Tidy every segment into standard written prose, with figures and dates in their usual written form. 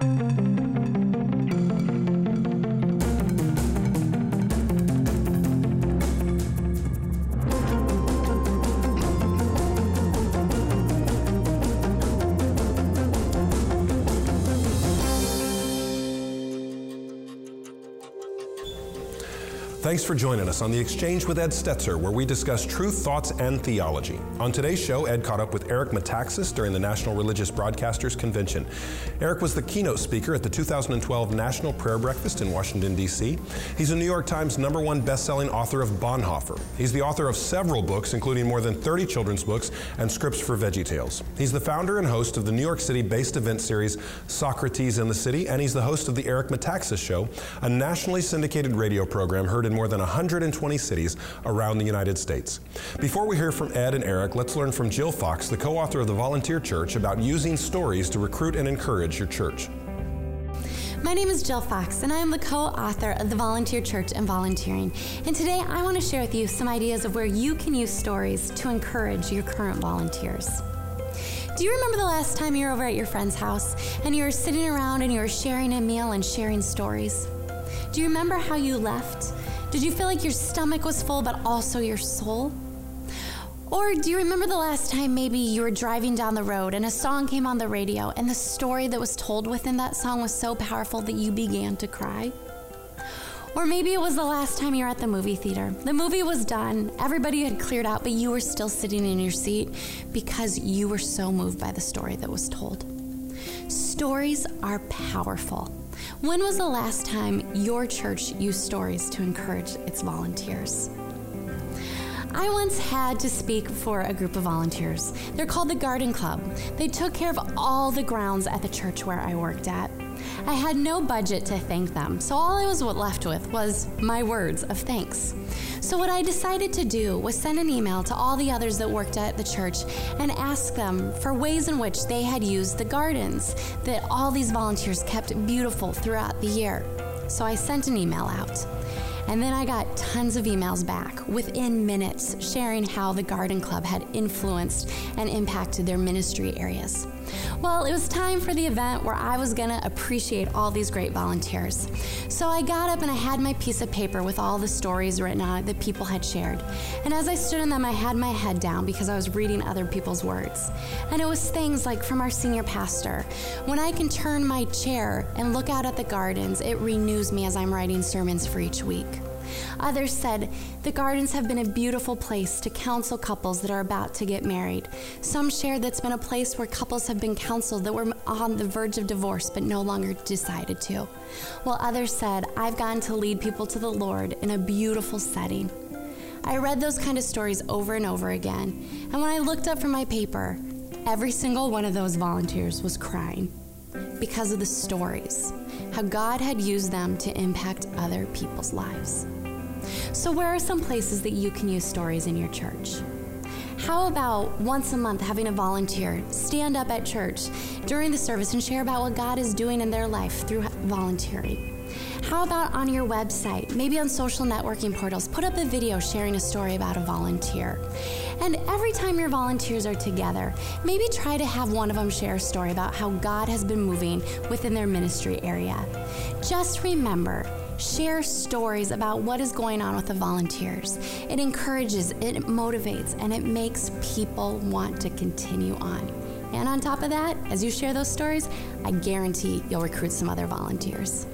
Thanks for joining us on The Exchange with Ed Stetzer, where we discuss truth, thoughts, and theology. On today's show, Ed caught up with Eric Metaxas during the National Religious Broadcasters Convention. Eric was the keynote speaker at the 2012 National Prayer Breakfast in Washington, D.C. He's a New York Times #1 best-selling author of Bonhoeffer. He's the author of several books, including more than 30 children's books and scripts for VeggieTales. He's the founder and host of the New York City-based event series Socrates in the City, and he's the host of the Eric Metaxas Show, a nationally syndicated radio program heard in more than 120 cities around the United States. Before we hear from Ed and Eric, let's learn from Jill Fox, the co-author of The Volunteer Church, about using stories to recruit and encourage your church. My name is Jill Fox, and I am the co-author of The Volunteer Church and Volunteering. And today I want to share with you some ideas of where you can use stories to encourage your current volunteers. Do you remember the last time you were over at your friend's house and you were sitting around and you were sharing a meal and sharing stories? Do you remember how you left? Did you feel like your stomach was full but also your soul? Or do you remember the last time maybe you were driving down the road and a song came on the radio and the story that was told within that song was so powerful that you began to cry? Or maybe it was the last time you were at the movie theater. The movie was done, everybody had cleared out, but you were still sitting in your seat because you were so moved by the story that was told. Stories are powerful. When was the last time your church used stories to encourage its volunteers? I once had to speak for a group of volunteers. They're called the Garden Club. They took care of all the grounds at the church where I worked at. I had no budget to thank them, so all I was left with was my words of thanks. So what I decided to do was send an email to all the others that worked at the church and ask them for ways in which they had used the gardens that all these volunteers kept beautiful throughout the year. So I sent an email out. And then I got tons of emails back within minutes sharing how the Garden Club had influenced and impacted their ministry areas. Well, it was time for the event where I was going to appreciate all these great volunteers. So I got up and I had my piece of paper with all the stories written on it that people had shared. And as I stood in them, I had my head down because I was reading other people's words. And it was things like from our senior pastor, "When I can turn my chair and look out at the gardens, it renews me as I'm writing sermons for each week." Others said, "The gardens have been a beautiful place to counsel couples that are about to get married." Some shared that's been a place where couples have been counseled that were on the verge of divorce but no longer decided to. While others said, "I've gotten to lead people to the Lord in a beautiful setting." I read those kind of stories over and over again, and when I looked up from my paper, every single one of those volunteers was crying because of the stories, how God had used them to impact other people's lives. So where are some places that you can use stories in your church? How about once a month having a volunteer stand up at church during the service and share about what God is doing in their life through volunteering? How about on your website, maybe on social networking portals, put up a video sharing a story about a volunteer? And every time your volunteers are together, maybe try to have one of them share a story about how God has been moving within their ministry area. Just remember, share stories about what is going on with the volunteers. It encourages, it motivates, and it makes people want to continue on. And on top of that, as you share those stories, I guarantee you'll recruit some other volunteers.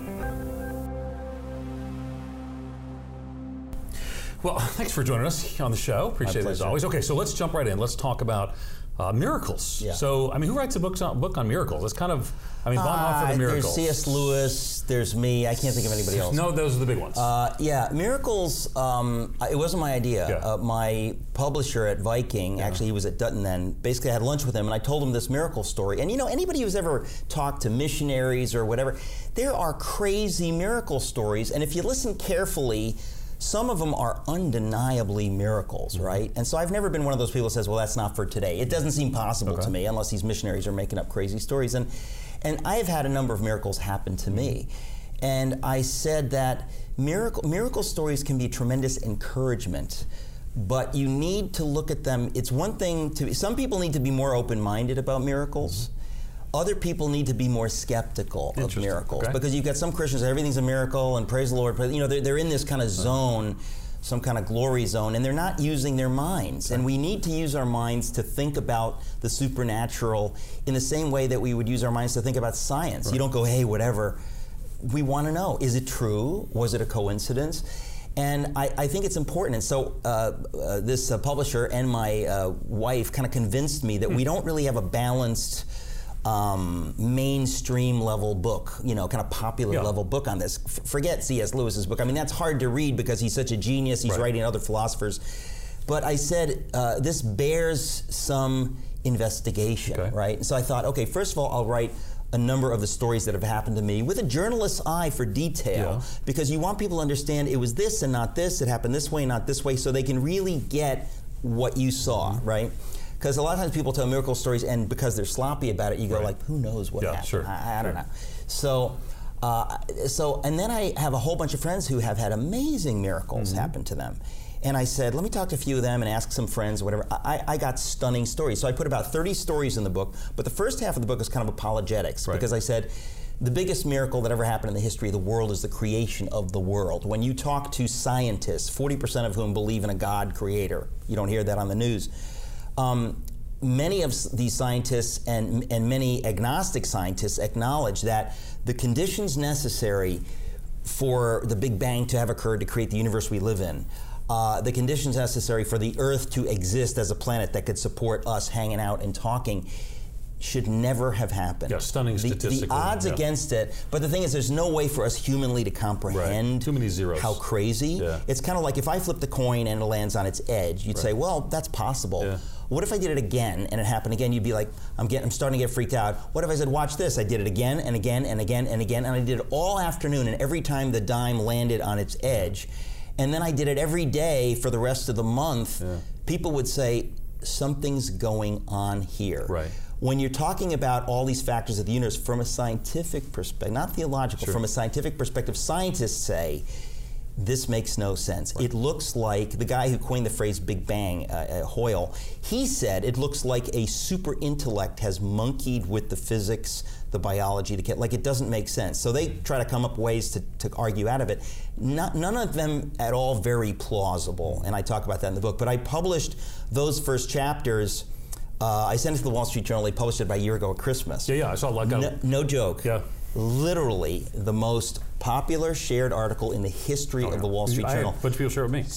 Well, thanks for joining us on the show. Appreciate it as always. Okay, so let's jump right in. Let's talk about miracles. Yeah. So, I mean, who writes a book on miracles? It's kind of, I mean, Bonhoeffer the miracles. There's C.S. Lewis, there's me. I can't think of anybody else. No, those are the big ones. Yeah, miracles, it wasn't my idea. Yeah. My publisher at Viking, actually he was at Dutton then, basically I had lunch with him and I told him this miracle story. And you know, anybody who's ever talked to missionaries or whatever, there are crazy miracle stories. And if you listen carefully, some of them are undeniably miracles, right? And so I've never been one of those people who says, well, that's not for today. It doesn't seem possible to me unless these missionaries are making up crazy stories. And I have had a number of miracles happen to me. And I said that miracle stories can be tremendous encouragement, but you need to look at them. It's one thing to, some people need to be more open-minded about miracles, Other people need to be more skeptical of miracles because you've got some Christians, everything's a miracle and praise the Lord. You know, they're in this kind of zone, some kind of glory zone, and they're not using their minds. And we need to use our minds to think about the supernatural in the same way that we would use our minds to think about science. You don't go, hey, whatever. We want to know, is it true? Was it a coincidence? And I think it's important. And so this publisher and my wife kind of convinced me that we don't really have a balanced mainstream level book, you know, kind of popular level book on this. Forget C.S. Lewis's book. I mean, that's hard to read because he's such a genius. He's writing other philosophers. But I said, this bears some investigation, right? So I thought, okay, first of all, I'll write a number of the stories that have happened to me with a journalist's eye for detail, because you want people to understand it was this and not this, it happened this way, not this way, so they can really get what you saw, right? Because a lot of times people tell miracle stories, and because they're sloppy about it, you go like, who knows what happened? I don't know. So, and then I have a whole bunch of friends who have had amazing miracles happen to them. And I said, let me talk to a few of them and ask some friends, whatever. I got stunning stories. So I put about 30 stories in the book, but the first half of the book is kind of apologetics, because I said, the biggest miracle that ever happened in the history of the world is the creation of the world. When you talk to scientists, 40% of whom believe in a God creator, you don't hear that on the news, many of these scientists and many agnostic scientists acknowledge that the conditions necessary for the Big Bang to have occurred to create the universe we live in, the conditions necessary for the Earth to exist as a planet that could support us hanging out and talking, should never have happened. Yeah, stunning statistically. The odds against it, but the thing is, there's no way for us humanly to comprehend too many zeros. How crazy. It's kind of like if I flipped a coin and it lands on its edge, you'd say, well, that's possible. What if I did it again and it happened again? You'd be like, I'm starting to get freaked out. What if I said, watch this? I did it again and again and again and again, and I did it all afternoon, and every time the dime landed on its edge, and then I did it every day for the rest of the month, people would say, something's going on here. When you're talking about all these factors of the universe from a scientific perspective, not theological, from a scientific perspective, scientists say, this makes no sense. It looks like, the guy who coined the phrase Big Bang, Hoyle, he said it looks like a super intellect has monkeyed with the physics, the biology, like it doesn't make sense. So they try to come up ways to argue out of it. None of them at all very plausible, and I talk about that in the book. But I published those first chapters. I sent it to the Wall Street Journal. They published it about a year ago at Christmas. I saw like no joke. Literally the most popular shared article in the history of the Wall Street Journal. A bunch of people share with me.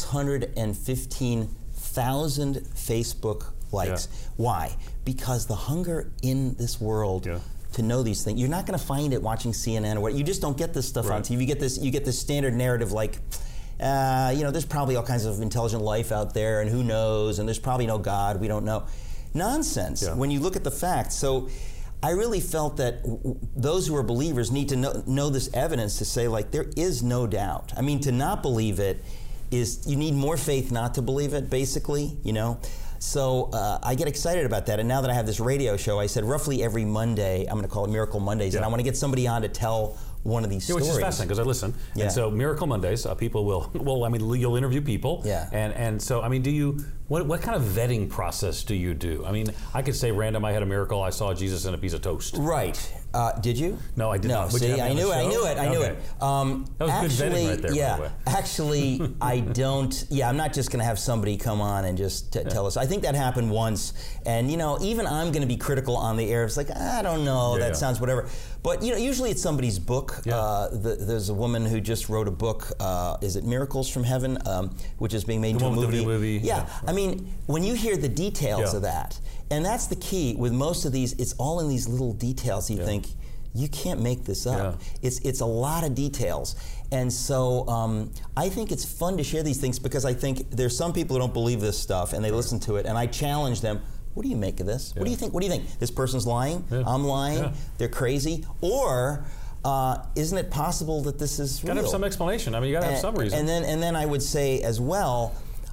615,000 Facebook likes. Why? Because the hunger in this world to know these things. You're not going to find it watching CNN or what. You just don't get this stuff on TV. You get this standard narrative like, you know, there's probably all kinds of intelligent life out there, and who knows, and there's probably no God, we don't know. Nonsense when you look at the facts. So I really felt that those who are believers need to know this evidence to say, like, there is no doubt. I mean, to not believe it is, you need more faith not to believe it, basically, you know. So I get excited about that. And now that I have this radio show, I said roughly every Monday, I'm going to call it Miracle Mondays, and I want to get somebody on to tell one of these stories. Which is fascinating, because I listen. And so Miracle Mondays, people will, you'll interview people. And so, I mean, what kind of vetting process do you do? I mean, I could say random, I had a miracle, I saw Jesus in a piece of toast. Right. Did you? No, I did not. See, I knew it. That was good vetting right there, by the way. Actually, I don't. I'm not just going to have somebody come on and just tell us. I think that happened once, and you know, even I'm going to be critical on the air. It's like, I don't know, that sounds whatever. But you know, usually it's somebody's book. There's a woman who just wrote a book. Is it Miracles from Heaven, which is being made into a movie? I mean, when you hear the details of that. And that's the key with most of these. It's all in these little details. You think, you can't make this up. It's a lot of details. And so I think it's fun to share these things, because I think there's some people who don't believe this stuff and they listen to it, and I challenge them. What do you make of this? What do you think? What do you think? This person's lying? I'm lying? They're crazy? Or isn't it possible that this is real? You got to have some explanation. I mean, you got to have some reason. And then I would say as well,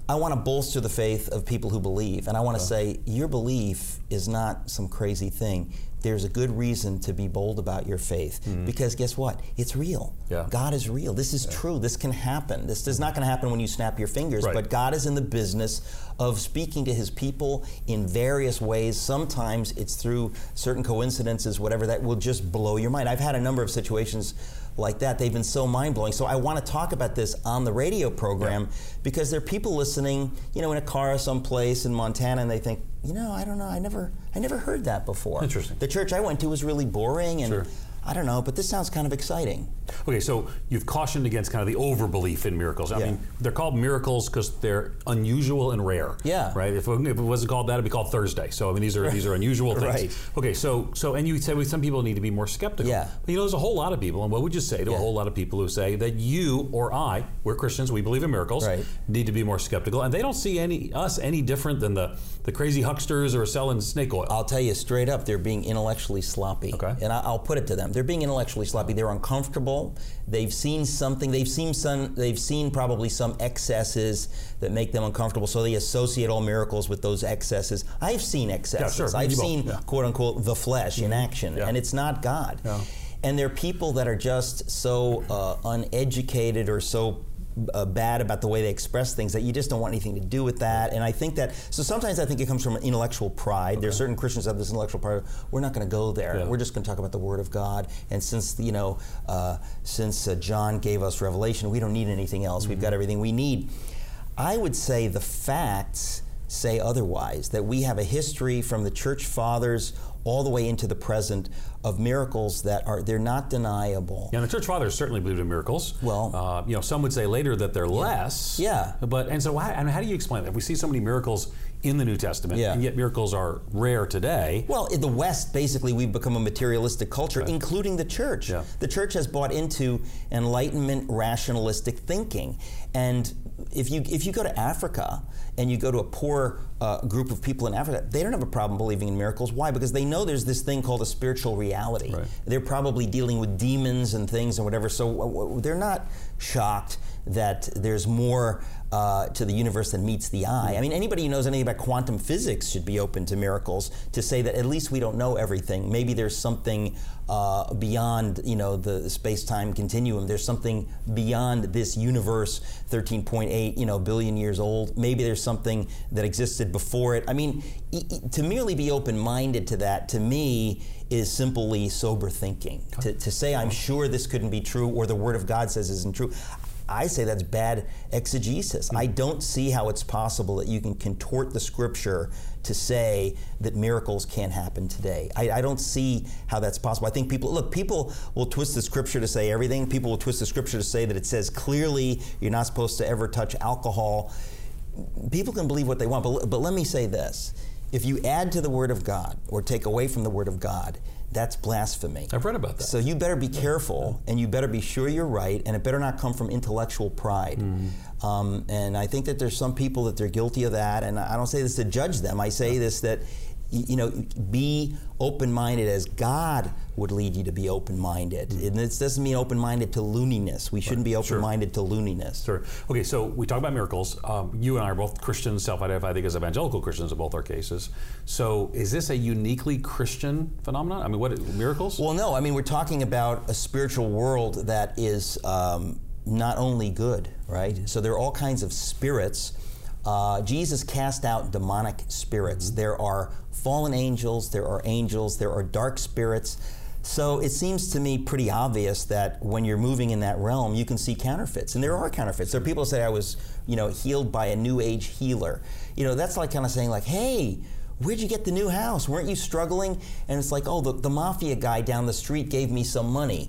I want to bolster the faith of people who believe. And I want to say, your belief is not some crazy thing. There's a good reason to be bold about your faith. Because guess what? It's real. Yeah. God is real. This is true. This can happen. This is not going to happen when you snap your fingers, but God is in the business of speaking to his people in various ways. Sometimes it's through certain coincidences, whatever, that will just blow your mind. I've had a number of situations like that. They've been so mind-blowing. So I want to talk about this on the radio program because there are people listening, in a car someplace in Montana, and they think, I don't know, I never heard that before. Interesting. The church I went to was really boring, and I don't know, but this sounds kind of exciting. Okay, so you've cautioned against kind of the overbelief in miracles. I mean, they're called miracles because they're unusual and rare. Yeah. Right? If it wasn't called that, it'd be called Thursday. So, I mean, these are unusual things. Right. Okay, so and you said some people need to be more skeptical. Yeah. But, there's a whole lot of people, and what would you say to a whole lot of people who say that you or I, we're Christians, we believe in miracles, need to be more skeptical, and they don't see us any different than the crazy hucksters who are selling snake oil? I'll tell you straight up, they're being intellectually sloppy. Okay. And I'll put it to them. They're being intellectually sloppy. They're uncomfortable. They've seen something. They've seen probably some excesses that make them uncomfortable, so they associate all miracles with those excesses. I've seen excesses. Yeah, sure. I've seen, quote unquote, the flesh in action, and it's not God. Yeah. And there are people that are just so uneducated or so bad about the way they express things that you just don't want anything to do with that. And I think that, so sometimes I think it comes from an intellectual pride. There are certain Christians that have this intellectual pride. We're not going to go there. Yeah. We're just going to talk about the Word of God. And since John gave us Revelation, we don't need anything else. We've got everything we need. I would say the facts say otherwise, that we have a history from the church fathers all the way into the present of miracles they're not deniable. Yeah, and the church fathers certainly believed in miracles. Well, some would say later that they're less. Yeah. So how do you explain that? We see so many miracles in the New Testament, and yet miracles are rare today. Well, in the West, basically, we've become a materialistic culture, including the church. Yeah. The church has bought into Enlightenment rationalistic thinking. And if you go to Africa and you go to a poor group of people in Africa, they don't have a problem believing in miracles. Why? Because they know there's this thing called a spiritual reality. Right. They're probably dealing with demons and things and whatever, so they're not shocked that there's more to the universe than meets the eye. I mean, anybody who knows anything about quantum physics should be open to miracles, to say that at least we don't know everything. Maybe there's something beyond, the space-time continuum. There's something beyond this universe, 13.8, billion years old. Maybe there's something that existed before it. I mean, to merely be open-minded to that, to me, is simply sober thinking. To say, I'm sure this couldn't be true, or the Word of God says isn't true, I say that's bad exegesis. I don't see how it's possible that you can contort the Scripture to say that miracles can't happen today. I don't see how that's possible. I think people will twist the Scripture to say everything. People will twist the Scripture to say that it says clearly you're not supposed to ever touch alcohol. People can believe what they want, but let me say this. If you add to the Word of God or take away from the Word of God, that's blasphemy. I've read about that. So you better be careful, and you better be sure you're right, and it better not come from intellectual pride. And I think that there's some people that they're guilty of that, and I don't say this to judge them. I say this that, be open-minded as God would lead you to be open-minded. And this doesn't mean open-minded to looniness. We shouldn't be open-minded to looniness. Sure. Okay, so we talk about miracles. You and I are both Christians, self-identify, I think, as evangelical Christians in both our cases. So is this a uniquely Christian phenomenon? I mean, what miracles? Well, no. I mean, we're talking about a spiritual world that is not only good, right? So there are all kinds of spirits. Jesus cast out demonic spirits. There are fallen angels, there are dark spirits. So it seems to me pretty obvious that when you're moving in that realm, you can see counterfeits. And there are counterfeits. There are people who say I was, healed by a New Age healer. That's like kind of saying like, hey, where'd you get the new house? Weren't you struggling? And it's like, oh, the mafia guy down the street gave me some money.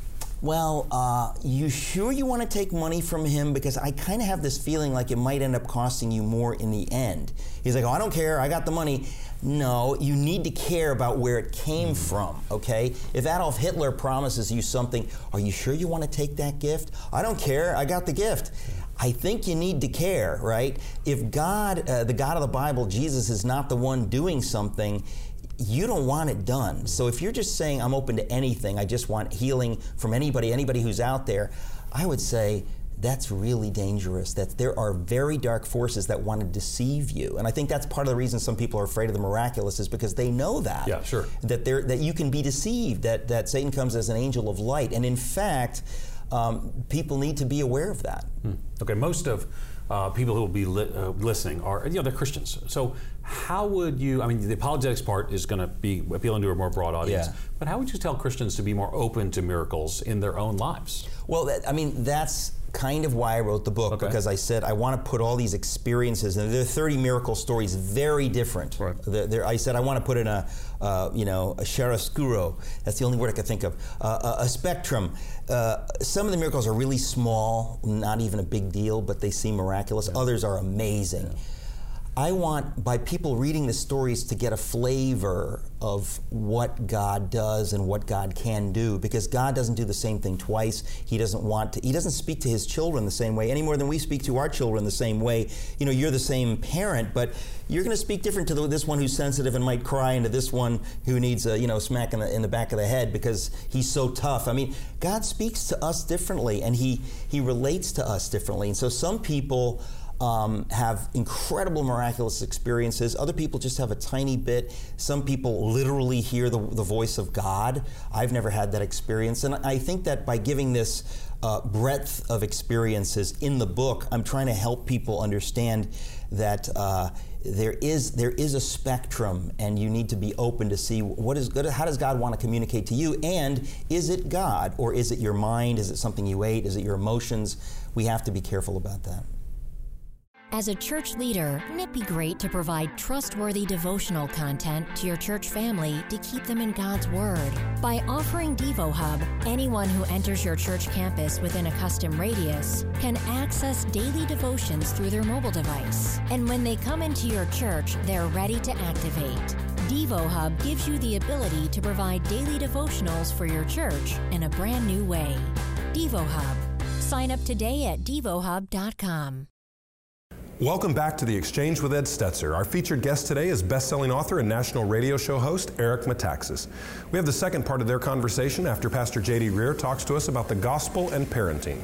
Well, you sure you want to take money from him? Because I kind of have this feeling like it might end up costing you more in the end. He's like, oh, I don't care, I got the money. No, you need to care about where it came from, okay? If Adolf Hitler promises you something, are you sure you want to take that gift? I don't care, I got the gift. I think you need to care, right? If God, the God of the Bible, Jesus, is not the one doing something, you don't want it done. So if you're just saying, I'm open to anything, I just want healing from anybody who's out there, I would say, that's really dangerous. That there are very dark forces that want to deceive you. And I think that's part of the reason some people are afraid of the miraculous, is because they know that. Yeah, sure. That you can be deceived, that Satan comes as an angel of light. And in fact, people need to be aware of that. Okay, most of people who will be listening are, they're Christians. So how would you, the apologetics part is going to be appealing to a more broad audience, but how would you tell Christians to be more open to miracles in their own lives? Well, that's kind of why I wrote the book, because I said I want to put all these experiences, and there are 30 miracle stories, very different. Right. I said I want to put in a chiaroscuro, that's the only word I could think of, a spectrum. Some of the miracles are really small, not even a big deal, but they seem miraculous. Yeah. Others are amazing. Yeah. I want, by people reading the stories, to get a flavor of what God does and what God can do, because God doesn't do the same thing twice. He doesn't speak to his children the same way any more than we speak to our children the same way. You're the same parent, but you're going to speak different to this one who's sensitive and might cry, and to this one who needs a smack in the back of the head because he's so tough. God speaks to us differently, and he relates to us differently. And so some people have incredible miraculous experiences. Other people just have a tiny bit. Some people literally hear the voice of God. I've never had that experience. And I think that by giving this breadth of experiences in the book, I'm trying to help people understand that there is a spectrum, and you need to be open to see what is good. How does God want to communicate to you? And is it God, or is it your mind? Is it something you ate? Is it your emotions? We have to be careful about that. As a church leader, wouldn't it be great to provide trustworthy devotional content to your church family to keep them in God's Word? By offering DevoHub, anyone who enters your church campus within a custom radius can access daily devotions through their mobile device. And when they come into your church, they're ready to activate. DevoHub gives you the ability to provide daily devotionals for your church in a brand new way. DevoHub. Sign up today at devohub.com. Welcome back to The Exchange with Ed Stetzer. Our featured guest today is best-selling author and national radio show host Eric Metaxas. We have the second part of their conversation after Pastor J.D. Greear talks to us about the gospel and parenting.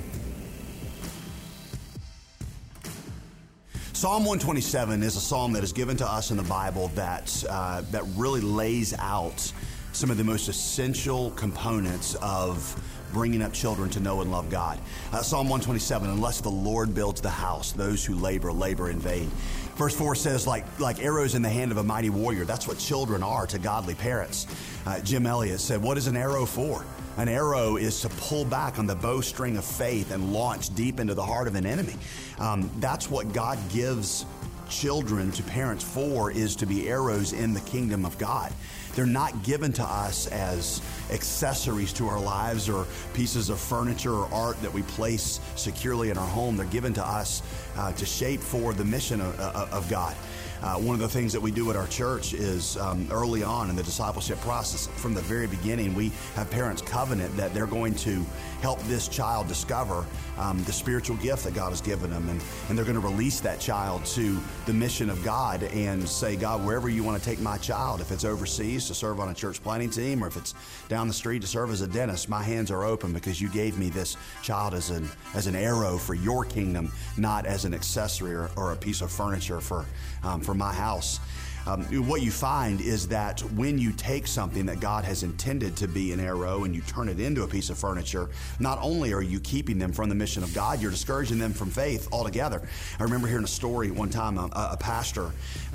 Psalm 127 is a psalm that is given to us in the Bible that really lays out some of the most essential components of bringing up children to know and love God. Psalm 127, unless the Lord builds the house, those who labor in vain. Verse 4 says, like arrows in the hand of a mighty warrior. That's what children are to godly parents. Jim Elliot said, what is an arrow for? An arrow is to pull back on the bowstring of faith and launch deep into the heart of an enemy. That's what God gives children to parents for, is to be arrows in the kingdom of God. They're not given to us as accessories to our lives or pieces of furniture or art that we place securely in our home. They're given to us to shape for the mission of God. One of the things that we do at our church is early on in the discipleship process, from the very beginning, we have parents covenant that they're going to help this child discover the spiritual gift that God has given them, and they're going to release that child to the mission of God and say, God, wherever you want to take my child, if it's overseas to serve on a church planting team, or if it's down the street to serve as a dentist, my hands are open because you gave me this child as an arrow for your kingdom, not as an accessory or a piece of furniture for my house. What you find is that when you take something that God has intended to be an arrow and you turn it into a piece of furniture, not only are you keeping them from the mission of God, you're discouraging them from faith altogether. I remember hearing a story one time, a pastor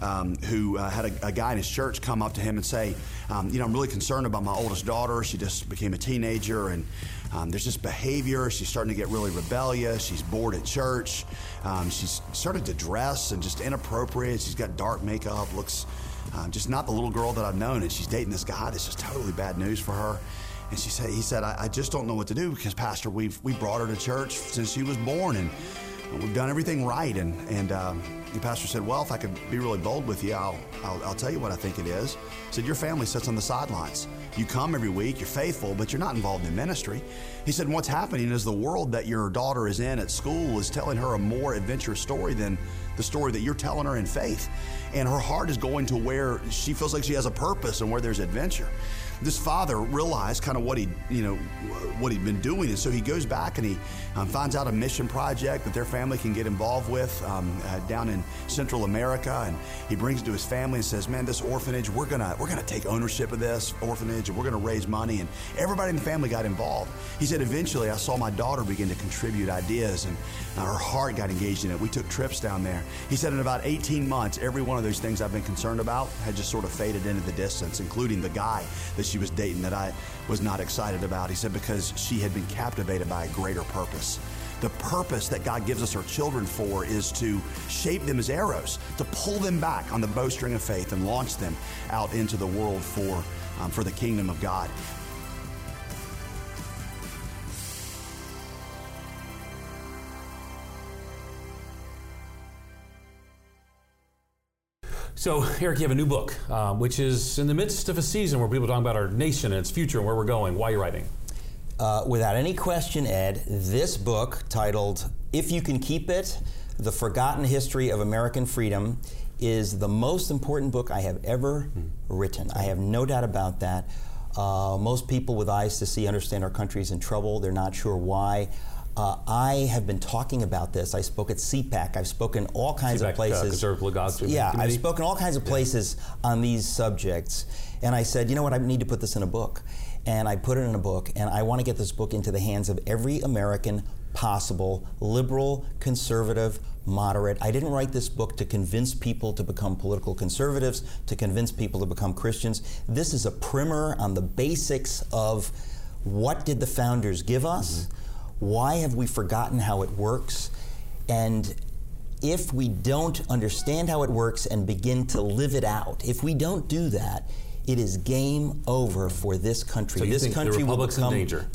who had a guy in his church come up to him and say, I'm really concerned about my oldest daughter. She just became a teenager, and there's this behavior. She's starting to get really rebellious. She's bored at church. She's started to dress and just inappropriate. She's got dark makeup, looks just not the little girl that I've known, and she's dating this guy. That's just totally bad news for her. And he said, I just don't know what to do, because, Pastor, we brought her to church since she was born, and we've done everything right. And the pastor said, well, if I could be really bold with you, I'll tell you what I think it is. He said, your family sits on the sidelines. You come every week, you're faithful, but you're not involved in ministry. He said, what's happening is the world that your daughter is in at school is telling her a more adventurous story than the story that you're telling her in faith. And her heart is going to where she feels like she has a purpose and where there's adventure. this father realized kind of what he'd been doing, and so he goes back and he finds out a mission project that their family can get involved with down in Central America, and he brings it to his family and says, man, this orphanage, we're gonna take ownership of this orphanage, and we're gonna raise money, and everybody in the family got involved. He said, eventually I saw my daughter begin to contribute ideas, and her heart got engaged in it. We took trips down there. He said in about 18 months, every one of those things I've been concerned about had just sort of faded into the distance, including the guy that she was dating that I was not excited about. He said because she had been captivated by a greater purpose. The purpose that God gives us our children for is to shape them as arrows, to pull them back on the bowstring of faith and launch them out into the world for the kingdom of God. So, Eric, you have a new book, which is in the midst of a season where people are talking about our nation and its future and where we're going. Why are you writing? Without any question, Ed, this book titled If You Can Keep It, The Forgotten History of American Freedom is the most important book I have ever written. I have no doubt about that. Most people with eyes to see understand our country's in trouble. They're not sure why. I have been talking about this. I spoke at CPAC. I've spoken all kinds of places. Conservative God's yeah, I've spoken all kinds of places on these subjects. And I said, you know what, I need to put this in a book. And I put it in a book, and I want to get this book into the hands of every American possible, liberal, conservative, moderate. I didn't write this book to convince people to become political conservatives, to convince people to become Christians. This is a primer on the basics of what did the founders give us, why have we forgotten how it works, and if we don't understand how it works and begin to live it out, if we don't do that, it is game over for this country. So this country the will become in danger.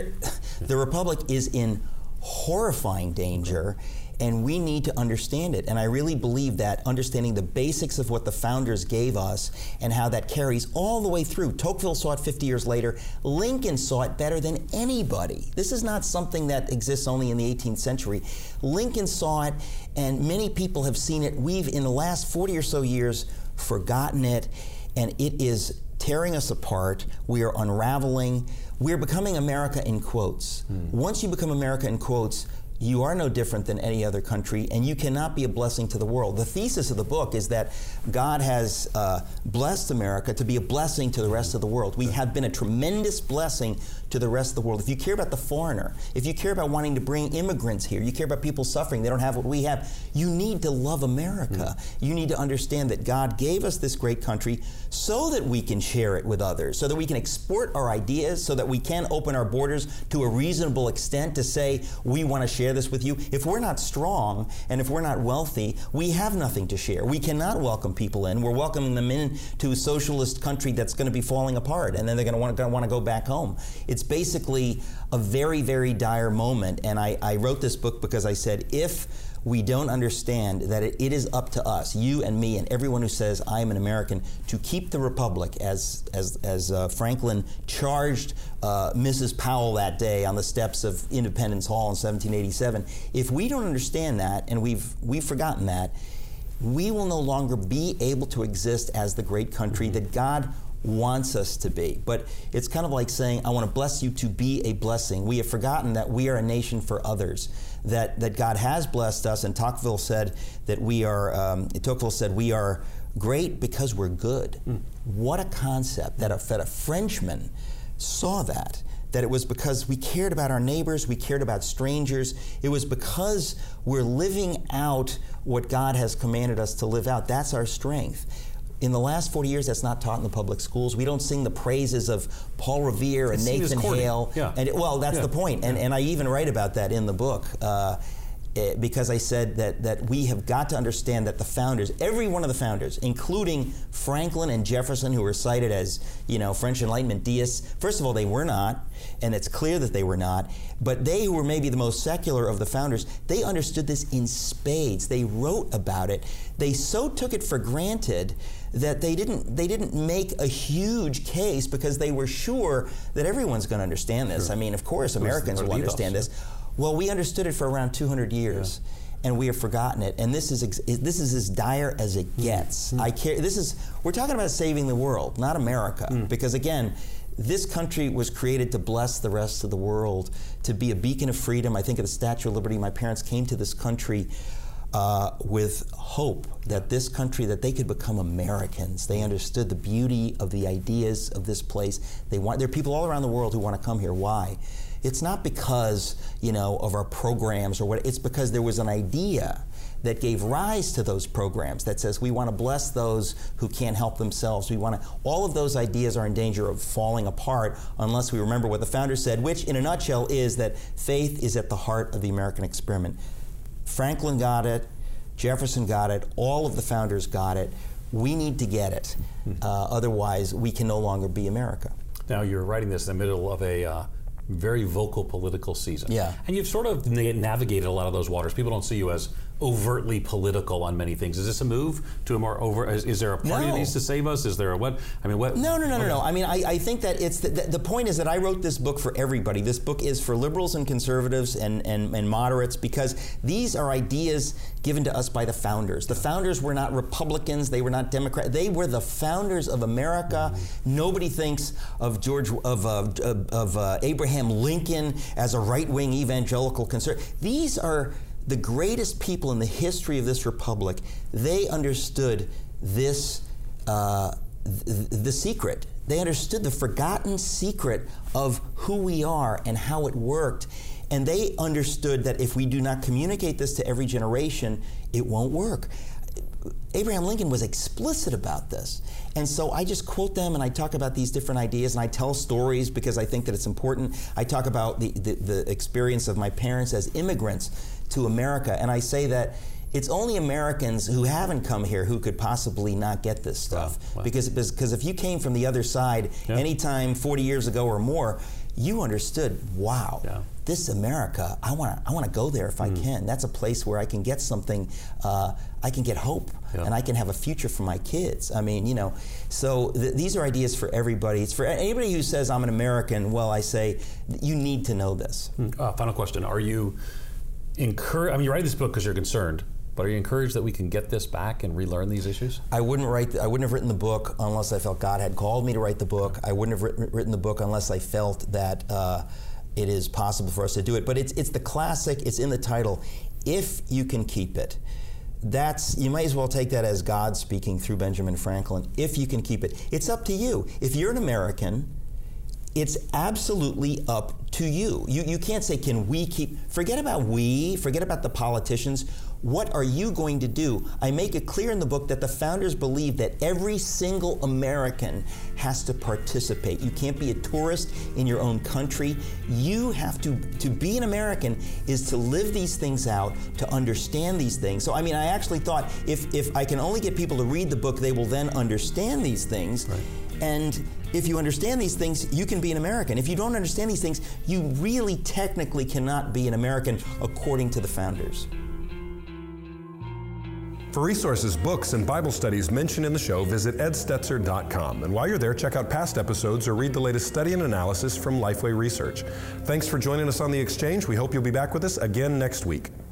The Republic is in horrifying danger, and we need to understand it. And I really believe that understanding the basics of what the founders gave us and how that carries all the way through. Tocqueville saw it 50 years later. Lincoln saw it better than anybody. This is not something that exists only in the 18th century. Lincoln saw it, and many people have seen it. We've, in the last 40 or so years, forgotten it, and it is tearing us apart. We are unraveling. We're becoming America in quotes. Once you become America in quotes, you are no different than any other country, and you cannot be a blessing to the world. The thesis of the book is that God has blessed America to be a blessing to the rest of the world. We have been a tremendous blessing to the rest of the world. If you care about the foreigner, if you care about wanting to bring immigrants here, you care about people suffering, they don't have what we have, you need to love America. You need to understand that God gave us this great country so that we can share it with others, so that we can export our ideas, so that we can open our borders to a reasonable extent to say, we want to share this with you. If we're not strong and if we're not wealthy, we have nothing to share. We cannot welcome people in. We're welcoming them in to a socialist country that's going to be falling apart, and then they're going to want to go back home. It's basically a very, very dire moment, and I wrote this book because I said, if we don't understand that it is up to us, you and me and everyone who says I am an American, to keep the Republic, as Franklin charged Mrs. Powell that day on the steps of Independence Hall in 1787. If we don't understand that, and we've forgotten that, we will no longer be able to exist as the great country that God wants us to be. But it's kind of like saying, I want to bless you to be a blessing. We have forgotten that we are a nation for others, that God has blessed us, and Tocqueville said that we are great because we're good. What a concept that a Frenchman saw that it was because we cared about our neighbors, we cared about strangers. It was because we're living out what God has commanded us to live out. That's our strength. In the last 40 years, that's not taught in the public schools. We don't sing the praises of Paul Revere and Nathan Hale. Yeah. And that's the point. And I even write about that in the book because I said that we have got to understand that the founders, every one of the founders, including Franklin and Jefferson, who were cited as, French Enlightenment deists, first of all, they were not, and it's clear that they were not, but they who were maybe the most secular of the founders, they understood this in spades. They wrote about it. They so took it for granted that they didn't make a huge case because they were sure that everyone's going to understand this. Sure. I mean, of course, Americans will understand this. Well, we understood it for around 200 years. and we have forgotten it. And this is as dire as it gets. We're talking about saving the world, not America, because again, this country was created to bless the rest of the world, to be a beacon of freedom. I think of the Statue of Liberty. My parents came to this country with hope that this country, that they could become Americans. They understood the beauty of the ideas of this place. There are people all around the world who want to come here. Why? It's not because, of our programs or what. It's because there was an idea that gave rise to those programs that says we want to bless those who can't help themselves. All of those ideas are in danger of falling apart unless we remember what the founders said, which in a nutshell is that faith is at the heart of the American experiment. Franklin got it, Jefferson got it, all of the founders got it. We need to get it. Otherwise, we can no longer be America. Now, you're writing this in the middle of a very vocal political season. Yeah. And you've sort of navigated a lot of those waters. People don't see you as overtly political on many things. Is this a move to a more over? Is there a party that needs to save us? Is there a what? I mean, what? No. I mean, I think that it's the point is that I wrote this book for everybody. This book is for liberals and conservatives and moderates, because these are ideas given to us by the founders. The founders were not Republicans. They were not Democrats. They were the founders of America. Nobody thinks of Abraham Lincoln as a right-wing evangelical conservative. These are the greatest people in the history of this republic. They understood this, the secret. They understood the forgotten secret of who we are and how it worked. And they understood that if we do not communicate this to every generation, it won't work. Abraham Lincoln was explicit about this. And so I just quote them, and I talk about these different ideas, and I tell stories because I think that it's important. I talk about the experience of my parents as immigrants to America, and I say that it's only Americans who haven't come here who could possibly not get this stuff. Wow. Because if you came from the other side anytime 40 years ago or more, you understood, wow, this America, I want to go there if I can. That's a place where I can get something, I can get hope, and I can have a future for my kids. I mean, so these are ideas for everybody. It's for anybody who says, I'm an American. Well, I say, you need to know this. Final question. Are you encouraged? I mean, you're writing this book because you're concerned, but are you encouraged that we can get this back and relearn these issues? I wouldn't have written the book unless I felt God had called me to write the book. I wouldn't have written the book unless I felt that it is possible for us to do it. But it's the classic, it's in the title, if you can keep it. You might as well take that as God speaking through Benjamin Franklin. If you can keep it. It's up to you. If you're an American, it's absolutely up to you. You can't say, can we keep, forget about the politicians. What are you going to do? I make it clear in the book that the founders believed that every single American has to participate. You can't be a tourist in your own country. You have to be an American is to live these things out, to understand these things. So, I mean, I actually thought if I can only get people to read the book, they will then understand these things. Right. And if you understand these things, you can be an American. If you don't understand these things, you really technically cannot be an American according to the founders. For resources, books, and Bible studies mentioned in the show, visit edstetzer.com. And while you're there, check out past episodes or read the latest study and analysis from Lifeway Research. Thanks for joining us on The Exchange. We hope you'll be back with us again next week.